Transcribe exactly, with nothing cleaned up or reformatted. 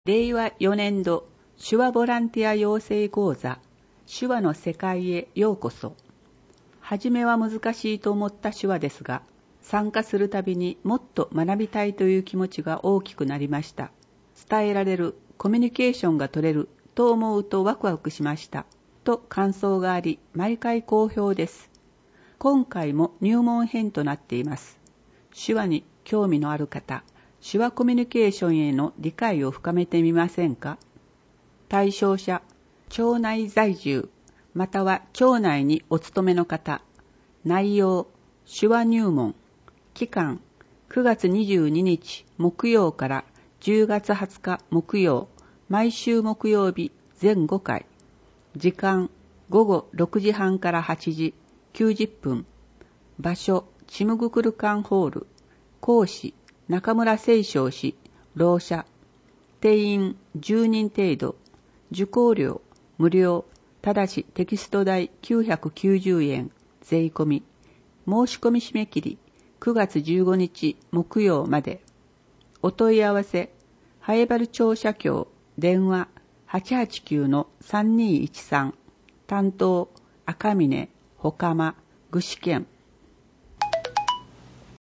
れいわよねんど手話ボランティア養成講座手話の世界へようこそ。はじめは難しいと思った手話ですが、参加するたびにもっと学びたいという気持ちが大きくなりました。伝えられる、コミュニケーションが取れると思うとワクワクしました。と感想があり、毎回好評です。今回も入門編となっています。手話に興味のある方、手話コミュニケーションへの理解を深めてみませんか？対象者、町内在住、または町内にお勤めの方。内容、手話入門。期間、くがつにじゅうににち木曜からじゅうがつはつか木曜、毎週木曜日全ごかい。時間、ごごろくじはんからはちじ、きゅうじゅっぷん。場所、チムグクルカンホール。講師、中村清正氏、ろう者。定員じゅうにん程度。受講料、無料。ただしテキスト代きゅうひゃくきゅうじゅうえん、税込み。申し込み締め切り、くがつじゅうごにち木曜まで。お問い合わせ、ハエバル町社協、電話 はちはちきゅうのさんにいちさん。担当、赤峰、ほかま、具志堅。